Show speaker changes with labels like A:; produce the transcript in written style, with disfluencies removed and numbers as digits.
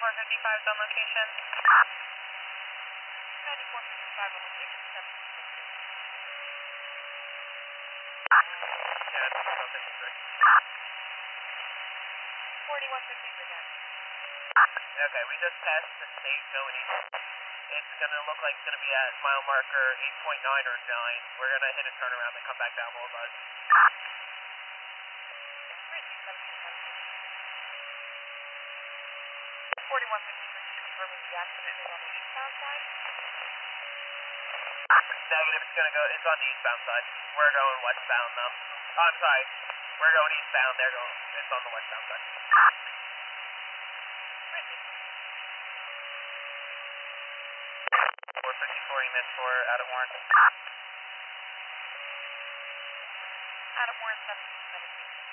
A: 9455 is on location.
B: 9455 on location, 763.
A: Yeah, it's 153.
B: 4150 present.
A: Okay, we just passed the state going east. It's going to look like it's going to be at mile marker 8.9 or 9. We're going to hit a turnaround and come back down Boulevard.
B: Great, 4153, just confirming the accident is on the eastbound side.
A: Negative, it's on the eastbound side. We're going westbound though. Oh, I'm sorry. We're going eastbound, it's on the westbound side.
B: Great,
A: 454 units for Adam Warren.
B: Adam Warren, 717.